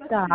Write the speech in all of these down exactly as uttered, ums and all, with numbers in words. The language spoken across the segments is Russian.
Так.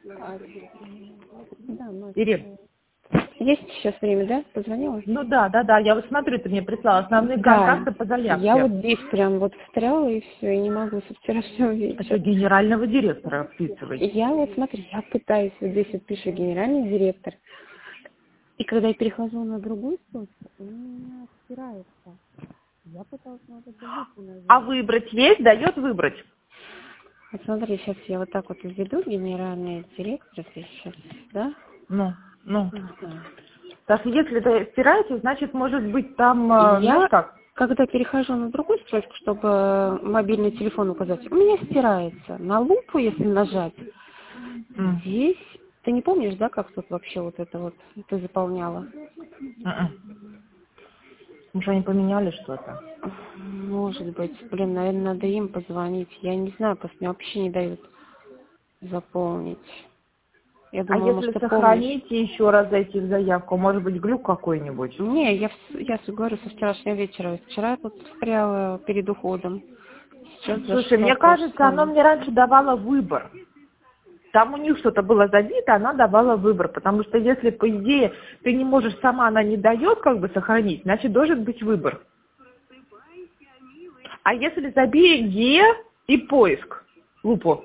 Ирина. Есть сейчас время, да? Позвонила? Ну да, да, да. Я вот смотрю, ты мне прислала основные Да. контакты по заявке. Я вот здесь прям вот встряла и все, и не могу со вчерашнего вечера. Это генерального директора вписывай. Я вот, смотри, я пытаюсь, вот здесь вот пишу генеральный директор. И когда я перехожу на другую ссылку, у меня стирается. Я пыталась на вот эту лупу нажать. А выбрать есть? Дает выбрать? Вот смотри, сейчас я вот так вот введу генеральный директор, сейчас, да? Ну, ну. Ага. Так, если это стирается, значит, может быть, там, Я, знаешь как? когда перехожу на другую строчку, чтобы мобильный телефон указать, у меня стирается. На лупу, если нажать, Mm. здесь... Ты не помнишь, да, как тут вообще вот это вот ты заполняла? Mm-mm. Может, они поменяли что-то? Может быть. Блин, наверное, надо им позвонить. Я не знаю, просто мне вообще не дают заполнить. Я А думаю, если может, ты сохранить помнишь. и еще раз зайти в заявку, может быть, глюк какой-нибудь? Не, я, в- я говорю со вчерашнего вечера. Вчера я тут встряла перед уходом. Сейчас Слушай, зашла мне кажется, оно просто. мне раньше давало выбор. Там у них что-то было забито, она давала выбор. Потому что если, по идее, ты не можешь сама, она не дает как бы сохранить, значит, должен быть выбор. А если забей Ге и поиск, лупу,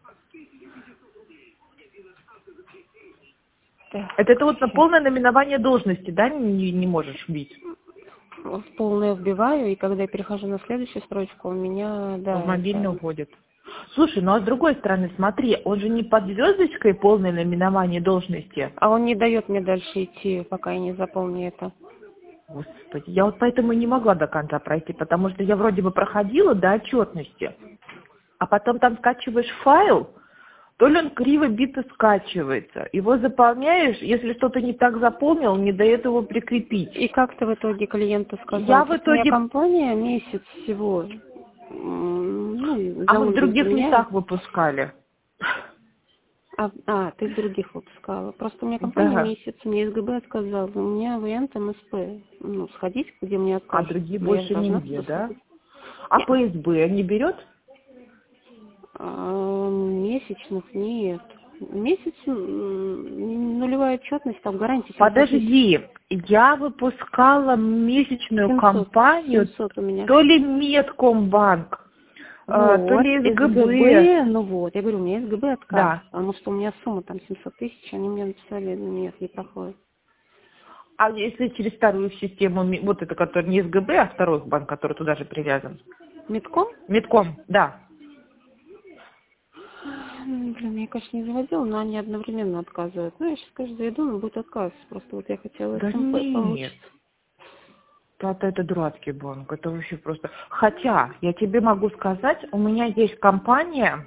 Так, это, это вот на щас. полное наименование должности, да, не, не можешь вбить? В полное вбиваю, и когда я перехожу на следующую строчку, у меня, В да, мобильный это... уходит. Слушай, ну а с другой стороны, смотри, он же не под звездочкой полное наименование должности. А он не дает мне дальше идти, пока я не заполню это. Господи, я вот поэтому и не могла до конца пройти, потому что я вроде бы проходила до отчетности, а потом там скачиваешь файл, то ли он криво бито скачивается. Его заполняешь, если что-то не так заполнил, не дает его прикрепить. И как ты в итоге клиенту сказал? Я в Просто у меня итоге... компания месяц всего. М, Ну, А мы в замужем других поменялась. местах выпускали. А, а, ты в других выпускала. Просто у меня компания Да. месяц, мне СГБ отказал. У меня вариант МСП. Ну, сходить, где мне А откажут. другие Но я же больше должна нигде, туда да? сходить. А Не, ПСБ не берет? а, месячных нет. Месяц, м, нулевая отчетность, там гарантия семьсот тысяч. Подожди, я выпускала месячную семьсот, компанию, семьсот у меня. то ли Медкомбанк, а, то Вот, ли СГБ. СГБ, ну вот, я говорю, у меня СГБ отказ, Да. потому что у меня сумма там семьсот тысяч, они мне написали, ну нет, не проходит. А если через вторую систему, ми- вот это, который не СГБ, а второй банк, который туда же привязан? Медком? Медком, да. М, Блин, я, конечно, не заводила, но они одновременно отказывают. Ну, я сейчас, конечно, зайду, но будет отказ. Просто вот я хотела Да СМП нет. помучиться. Это, это дурацкий банк, это вообще просто... Хотя, я тебе могу сказать, у меня есть компания,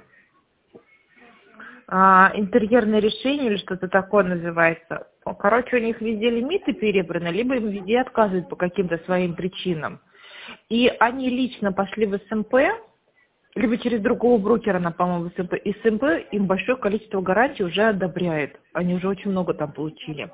а, интерьерное решение или что-то такое называется. Короче, у них везде лимиты перебраны, либо им везде отказывают по каким-то своим причинам. И они лично пошли в СМП, либо через другого брокера, она, по-моему, в СМП. И СМП им большое количество гарантий уже одобряет. Они уже очень много там получили.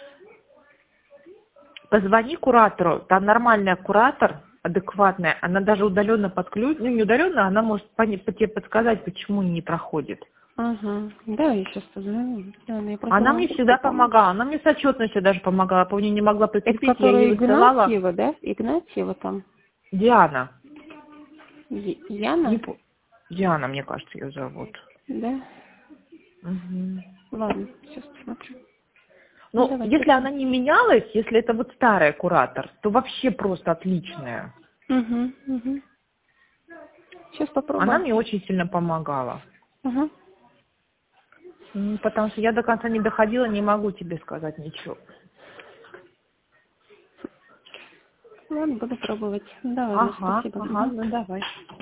Позвони куратору, там нормальная куратор, адекватная, она даже удаленно подключит, ну не удаленно, она может по, по тебе подсказать, почему не проходит. Ага, да, я сейчас позвоню. Да, но я просто Она могу мне всегда помочь. помогала, она мне с отчетностью даже помогала, помню, не могла Это прикрепить, я ей которая высылала. Игнатьева, да? Игнатьева там? Диана. Я- Не Яна? по... Диана, мне кажется, ее зовут. Да? Угу. Ладно, сейчас посмотрю. Ну, Ну, давай, если спасибо. она не менялась, если это вот старая куратор, то вообще просто отличная. Угу, угу. Сейчас Она попробуем. мне очень сильно помогала. Ага. М, Потому что я до конца не доходила, не могу тебе сказать ничего. Ладно, буду пробовать. Да ладно, Ага, спасибо. ага, Мгм. ну давай.